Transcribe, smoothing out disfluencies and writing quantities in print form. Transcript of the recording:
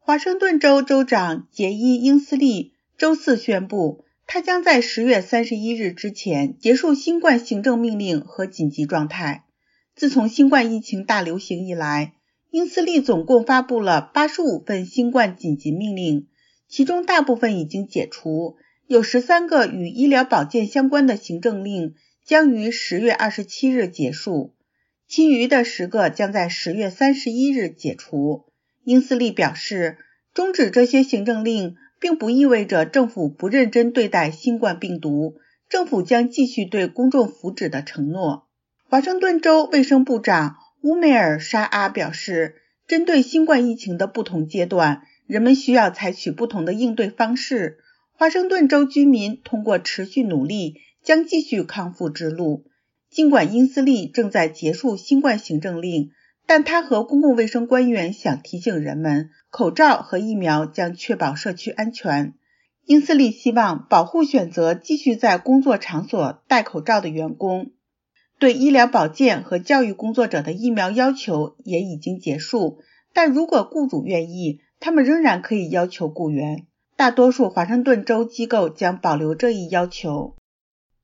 华盛顿州州长杰伊·英斯利周四宣布，他将在10月31日之前结束新冠行政命令和紧急状态。自从新冠疫情大流行以来，英斯利总共发布了85份新冠紧急命令，其中大部分已经解除，有13个与医疗保健相关的行政令将于10月27日结束，其余的10个将在10月31日解除。英斯利表示，终止这些行政令并不意味着政府不认真对待新冠病毒，政府将继续对公众福祉的承诺。华盛顿州卫生部长乌梅尔·沙阿表示，针对新冠疫情的不同阶段，人们需要采取不同的应对方式。华盛顿州居民通过持续努力将继续康复之路。尽管英斯利正在结束新冠行政令，但他和公共卫生官员想提醒人们，口罩和疫苗将确保社区安全。英斯利希望保护选择继续在工作场所戴口罩的员工。对医疗保健和教育工作者的疫苗要求也已经结束，但如果雇主愿意，他们仍然可以要求雇员。大多数华盛顿州机构将保留这一要求。